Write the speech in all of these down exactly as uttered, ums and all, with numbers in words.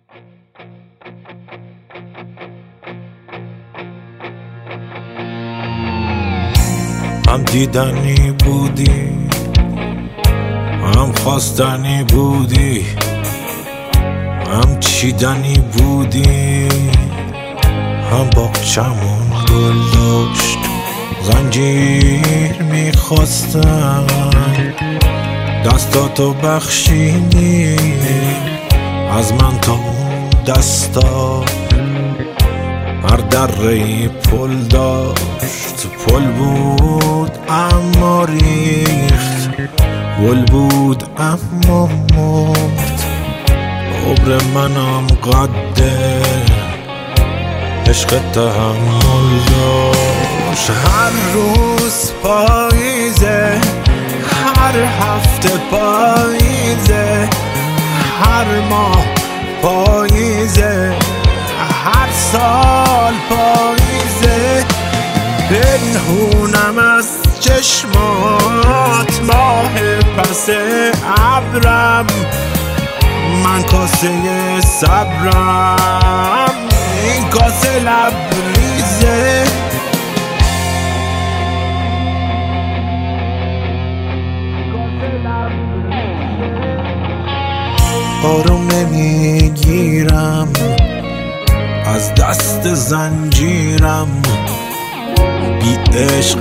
هم دیدنی بودی، هم خواستنی بودی، هم چیدنی بودی، هم باغچمون گل داشت زنجیر میخواستن، دستاتو بخشیدی از من تا اون دستا. هر دره‌ای پل داشت، پل بود اما ریخت، گل بود اما مرد. عمر منم قده عشق تحمل داشت. هر روز پاییزه، هر هفته پاییزه، هر ماه پاییزه، هر سال پاییزه. پنهونم از چشمات ماه پس ابرم، من کاسه صبرم، این کاسه لبریزه. آروم نمیگیرم از دست زنجیرم، بی عشق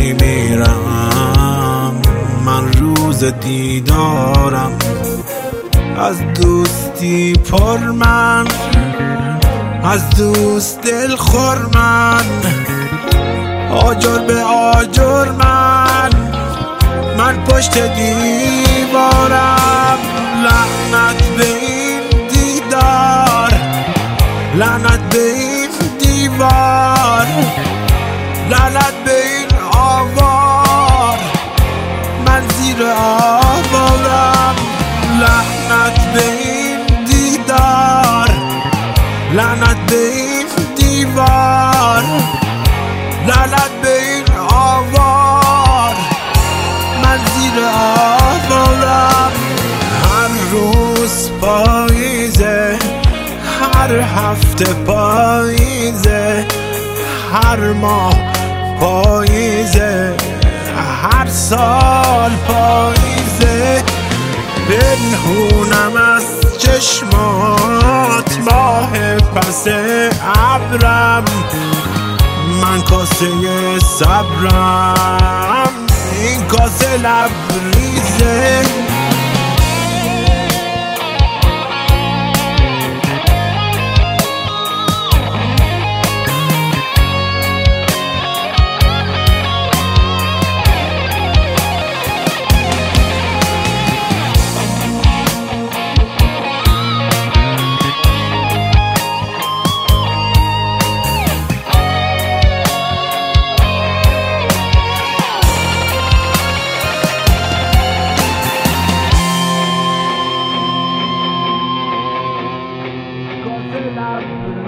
میمیرم. من روز دیدارم از دوستی پر من، از دوست دل خور من، آجر به آجر من، من پشت دیوارم. لعنت به این دیدار، لعنت به این دیوار، لعنت به این آوار، من زیر آوارم. لعنت به این دیدار، لعنت به این دیوار، لعنت به این آوار، من زیر آوارم. هر روز پاییزه، هر هفته پاییزه، هر ماه پاییزه، هر سال پاییزه. پنهونم از چشمات ماه پس ابرم، من کاسه صبرم، این کاسه لبریزه. Love.